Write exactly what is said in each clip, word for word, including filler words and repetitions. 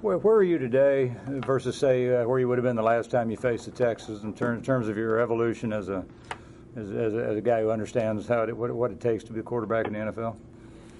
Where, where are you today versus, say, uh, where you would have been the last time you faced the Texans in, ter- in terms of your evolution as a as, as, a, as a guy who understands how it, what, what it takes to be a quarterback in the N F L?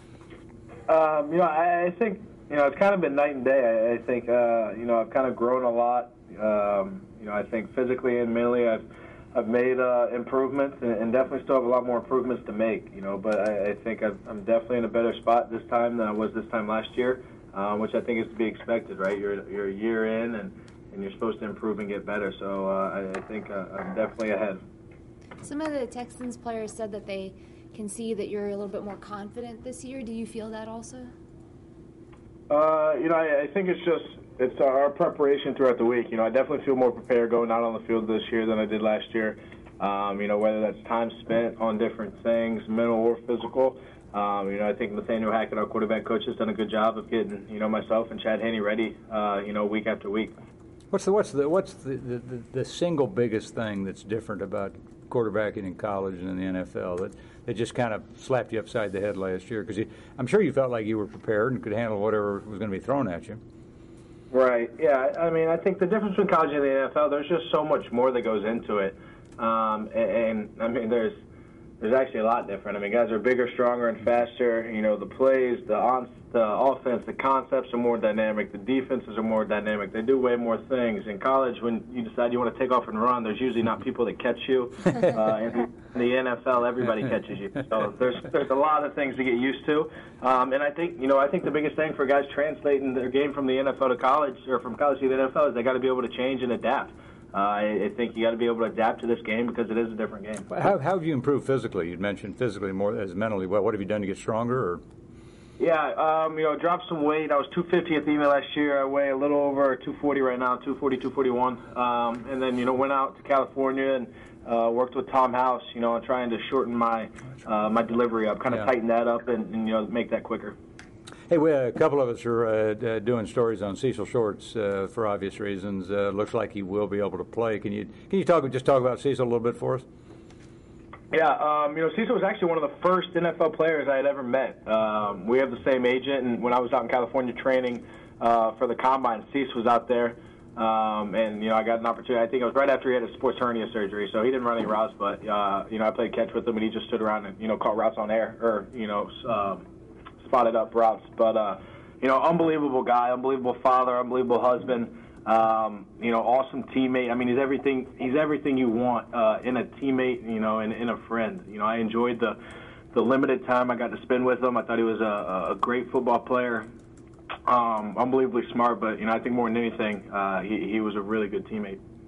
Um, you know, I, I think, you know, it's kind of been night and day. I, I think, uh, you know, I've kind of grown a lot. Um, you know, I think physically and mentally I've I've made uh, improvements and, and definitely still have a lot more improvements to make, you know, but I, I think I've, I'm definitely in a better spot this time than I was this time last year, um, which I think is to be expected, right? You're, you're a year in and, and you're supposed to improve and get better, so uh, I, I think uh, I'm definitely ahead. Some of the Texans players said that they can see that you're a little bit more confident this year. Do you feel that also? Uh, you know, I, I think it's just it's our preparation throughout the week. You know, I definitely feel more prepared going out on the field this year than I did last year. Um, you know, whether that's time spent on different things, mental or physical. Um, you know, I think Nathaniel Hackett, our quarterback coach, has done a good job of getting, you know, myself and Chad Henne ready, uh, you know, week after week. What's the what's the what's the, the, the, the single biggest thing that's different about quarterbacking in college and in the N F L that, that just kind of slapped you upside the head last year? Because I'm sure you felt like you were prepared and could handle whatever was going to be thrown at you. Right. Yeah. I mean, I think the difference between college and the N F L, there's just so much more that goes into it. Um, and, and, I mean, there's there's actually a lot different. I mean, guys are bigger, stronger, and faster. You know, the plays, the on, the offense, the concepts are more dynamic. The defenses are more dynamic. They do way more things. In college, when you decide you want to take off and run, there's usually not people that catch you. Uh, in, in the N F L, everybody catches you. So there's there's a lot of things to get used to. Um, and I think, you know, I think the biggest thing for guys translating their game from the N F L to college or from college to the N F L is they got to be able to change and adapt. Uh, I, I think you got to be able to adapt to this game because it is a different game. How, how have you improved physically? You mentioned physically more as mentally. Well, what have you done to get stronger? Or? Yeah, um, you know, dropped some weight. I was two fifty at the end of last year. I weigh a little over two forty right now, two forty, two forty-one. Um, and then, you know, went out to California and uh, worked with Tom House, you know, on trying to shorten my uh, my delivery up, kind of yeah. tighten that up and, and, you know, make that quicker. Hey, we, a couple of us are uh, doing stories on Cecil Shorts uh, for obvious reasons. Uh, looks like he will be able to play. Can you can you talk just talk about Cecil a little bit for us? Yeah, um, you know, Cecil was actually one of the first N F L players I had ever met. Um, we have the same agent, and when I was out in California training uh, for the Combine, Cecil was out there, um, and, you know, I got an opportunity. I think it was right after he had his sports hernia surgery, so he didn't run any routes, but, uh, you know, I played catch with him, and he just stood around and, you know, caught routes on air, or, you know, um, spotted up routes. But, uh, you know, unbelievable guy, unbelievable father, unbelievable husband. Um, you know, awesome teammate. I mean, he's everything. He's everything you want uh, in a teammate. You know, and in a friend. You know, I enjoyed the the limited time I got to spend with him. I thought he was a, a great football player, um, unbelievably smart. But you know, I think more than anything, uh, he he was a really good teammate.